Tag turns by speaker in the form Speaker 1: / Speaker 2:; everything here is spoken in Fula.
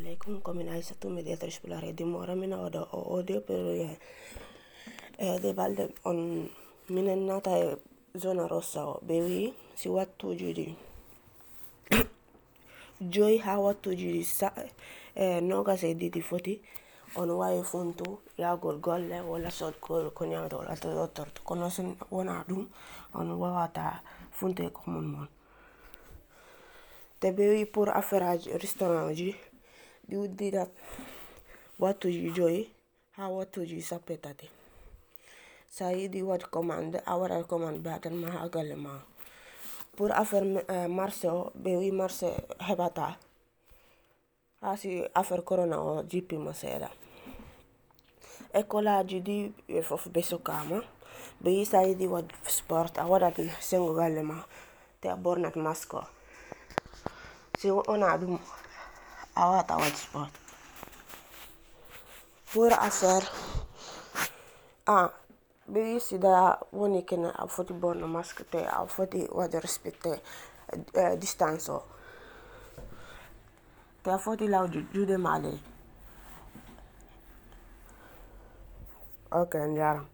Speaker 1: alaikum, komin Aissatou, mediatrice pour la Redimora, mina oɗo o audio pero de balɗe on minen nata e zone rossa o ɓe wi si wattuji ɗi joyi ha wattuji nogas e ɗiɗi foti on wawi funtu yahgol golle walla sodgol ko nyamata walla to dottorto kono so wona ɗum on wawata funtu e commune mon te ɓe wi pour affaire aji restaurant ji ɗi uddita wattuji joyi ha wattuji sappo e tati sa yiɗi waɗ commande a waɗat commande ɓe adanma ha galle ma pour affaire marché o ɓe wi marché heɓata ha si affaire corona o jippima seeɗa école aji ɗi ɓe foof ɓe sukama ɓe wi sa yiɗi waɗ sport a waɗat sengo galle ma te a ɓornat masque o si wona ɗum a wawata waɗ sport pour affaire ɓe wi sida woni kene a foti ɓorno masque te a foti waɗ respecté distance o te a foti law juuɗe ma ley ok on jarama.